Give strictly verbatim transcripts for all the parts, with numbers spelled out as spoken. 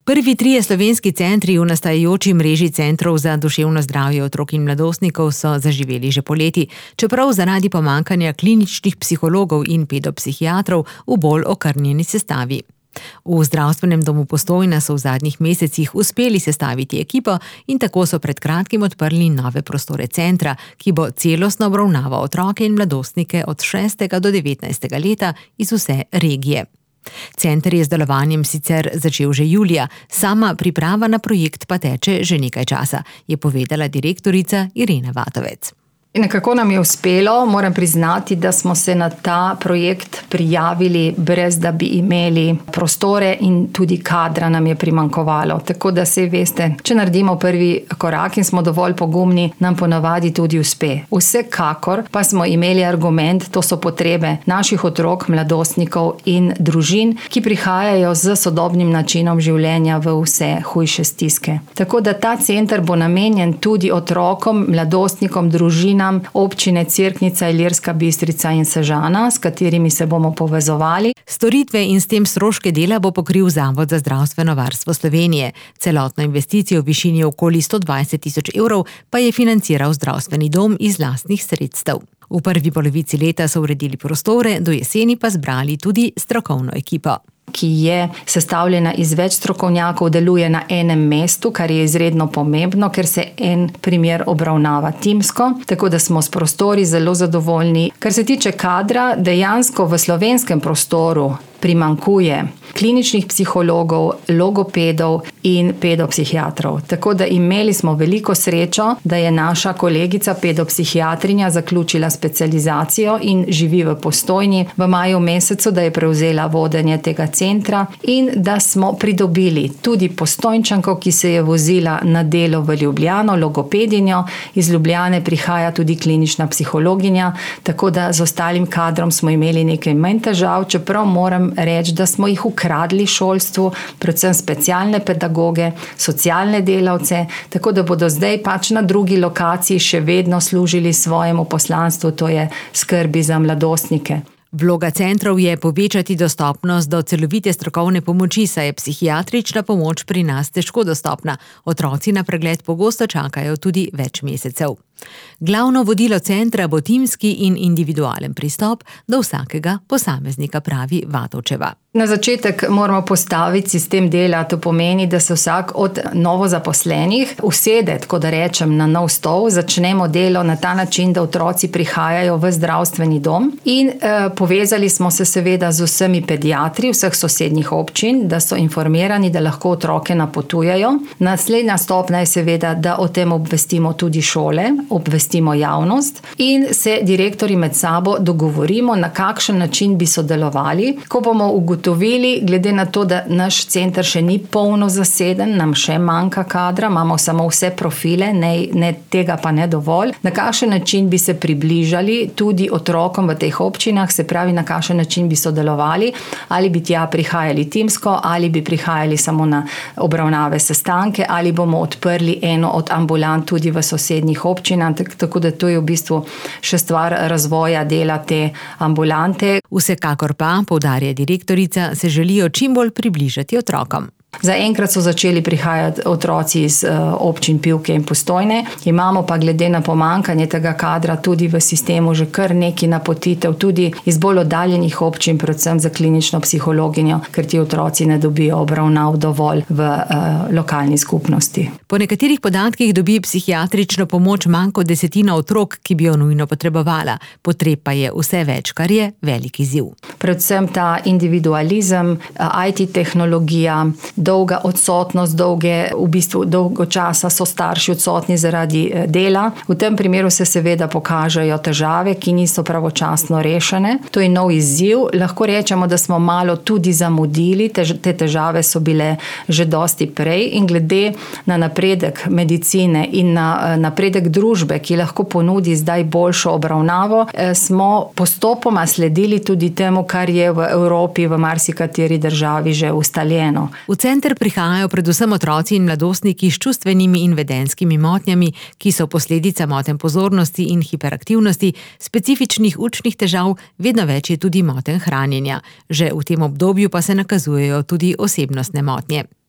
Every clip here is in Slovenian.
Prvi trije slovenski centri v nastajajoči mreži centrov za duševno zdravje otrok in mladostnikov so zaživeli že poleti, čeprav zaradi pomanjkanja kliničnih psihologov in pedopsihiatrov v bolj okrnjeni sestavi. V zdravstvenem domu Postojna so v zadnjih mesecih uspeli sestaviti ekipo in tako so pred kratkim odprli nove prostore centra, ki bo celostno obravnaval otroke in mladostnike od šestega do devetnajstega leta iz vse regije. Center je z delovanjem sicer začel že julija, sama priprava na projekt pa teče že nekaj časa, je povedala direktorica Irena Vatovec. Nekako nam je uspelo, moram priznati, da smo se na ta projekt prijavili, brez da bi imeli prostore in tudi kadra nam je primanjkovalo. Tako da se veste, če naredimo prvi korak in smo dovolj pogumni, nam ponavadi tudi uspe. Vsekakor pa smo imeli argument, to so potrebe naših otrok, mladostnikov in družin, ki prihajajo z sodobnim načinom življenja v vse hujše stiske. Tako da ta center bo namenjen tudi otrokom, mladostnikom, družinam, občine Cerknica, Ilirska Bistrica in Sežana, s katerimi se bomo povezovali. Storitve in s tem stroške dela bo pokril Zavod za zdravstveno varstvo Slovenije. Celotno investicijo v višini okoli sto dvajset tisoč evrov pa je financiral zdravstveni dom iz lastnih sredstev. V prvi polovici leta so uredili prostore, do jeseni pa zbrali tudi strokovno ekipo, ki je sestavljena iz več strokovnjakov, deluje na enem mestu, kar je izredno pomembno, ker se en primer obravnava timsko, tako da smo s prostori zelo zadovoljni. Kar se tiče kadra, dejansko v slovenskem prostoru primanjkuje kliničnih psihologov, logopedov in pedopsihiatrov. Tako da imeli smo veliko srečo, da je naša kolegica pedopsihiatrinja zaključila specializacijo in živi v Postojni v maju mesecu, da je prevzela vodenje tega centra in da smo pridobili tudi Postojnčanko, ki se je vozila na delo v Ljubljano, logopedinjo, iz Ljubljane prihaja tudi klinična psihologinja, tako da z ostalim kadrom smo imeli nekaj manj težav, čeprav moram reči, da smo jih ukradli šolstvu, predvsem specialne pedagoge, socialne delavce, tako da bodo zdaj pač na drugi lokaciji še vedno služili svojemu poslanstvu, to je skrbi za mladostnike. Vloga centrov je povečati dostopnost do celovite strokovne pomoči, saj je psihiatrična pomoč pri nas težko dostopna. Otroci na pregled pogosto čakajo tudi več mesecev. Glavno vodilo centra bo timski in individualen pristop do vsakega posameznika, pravi Vatovčeva. Na začetek moramo postaviti sistem dela, to pomeni, da se vsak od novozaposlenih usede, tako da rečem, na nov stol, začnemo delo na ta način, da otroci prihajajo v zdravstveni dom in eh, povezali smo se seveda z vsemi pediatri vseh sosednjih občin, da so informirani, da lahko otroke napotujejo. Naslednja stopnja je seveda, da o tem obvestimo tudi šole, obvestimo javnost in se direktorji med sabo dogovorimo, na kakšen način bi sodelovali. Ko bomo ugotovili, glede na to, da naš center še ni polno zaseden, nam še manjka kadra, imamo samo vse profile, ne, ne, tega pa ne dovolj, na kakšen način bi se približali tudi otrokom v teh občinah, se pravi, na kakšen način bi sodelovali, ali bi tja prihajali timsko, ali bi prihajali samo na obravnave sestanke, ali bomo odprli eno od ambulant tudi v sosednjih občinah, tako da to je v bistvu še stvar razvoja dela te ambulante. Vsekakor pa, poudarja direktorica, se želijo čim bolj približati otrokom. Zaenkrat so začeli prihajati otroci iz uh, občin Pivke in Postojne. Imamo pa glede na pomanjkanje tega kadra tudi v sistemu že kar nekaj napotitev, tudi iz bolj oddaljenih občin, predvsem za klinično psihologinjo, ker ti otroci ne dobijo obravnav dovolj v uh, lokalni skupnosti. Po nekaterih podatkih dobi psihiatrično pomoč manj kot desetina otrok, ki bi jo nujno potrebovala. Potreb pa je vse več, kar je velik izziv. Predvsem ta individualizem, I T tehnologija, dolga odsotnost, dolge, v bistvu dolgo časa so starši odsotni zaradi dela. V tem primeru se seveda pokažejo težave, ki niso pravočasno rešene. To je nov izziv. Lahko rečemo, da smo malo tudi zamudili, te, te težave so bile že dosti prej in glede na napredek medicine in na napredek družbe, ki lahko ponudi zdaj boljšo obravnavo, smo postopoma sledili tudi temu, kar je v Evropi, v marsikateri državi že ustaljeno. V center prihajajo predvsem otroci in mladostniki s čustvenimi in vedenjskimi motnjami, ki so posledica motenj pozornosti in hiperaktivnosti, specifičnih učnih težav, vedno več je tudi motenj hranjenja. Že v tem obdobju pa se nakazujejo tudi osebnostne motnje.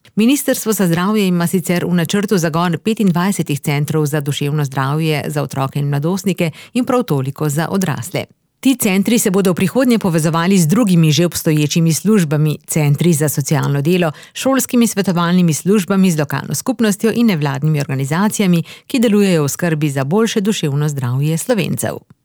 Ministrstvo za zdravje ima sicer v načrtu zagon petindvajset centrov za duševno zdravje za otroke in mladostnike in prav toliko za odrasle. Ti centri se bodo v prihodnje povezovali z drugimi že obstoječimi službami, centri za socialno delo, šolskimi svetovalnimi službami z lokalno skupnostjo in nevladnimi organizacijami, ki delujejo v skrbi za boljše duševno zdravje Slovencev.